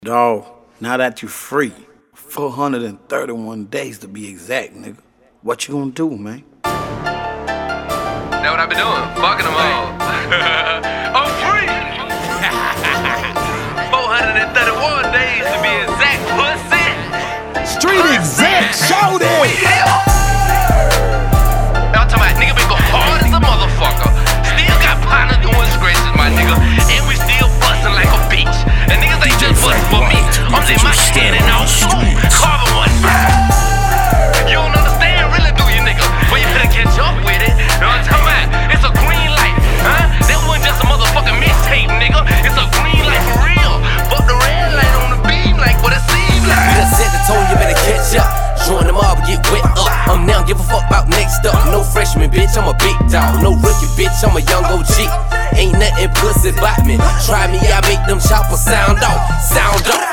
Dawg, now that you free, 431 days to be exact, nigga. What you gonna do, man? That's what I been doing, fucking them all. I'm free! 431 days to be exact, pussy! Street exec, show them! We here! I'm talking about nigga been go hard as a motherfucker. Still got partners doing scratches, my nigga. And we still bustin' like a bitch. And niggas ain't just bustin' for me. I'm just my shit and all carving one. You don't understand, really, do you, nigga? Well, you better catch up with it. You know what I'm talking about? It's a green light, huh? That wasn't just a motherfucking mixtape, nigga. It's a green light for real. Fuck the red light on the beam like what it seems like. You done set the tone, you better catch up. Join them all, get wet up. I'm now give a fuck about next up. No freshman, bitch, I'm a big dog. No rookie, bitch, I'm a young OG. Ain't nothing pussy about me. Try me, I make them choppers sound off. Sound off.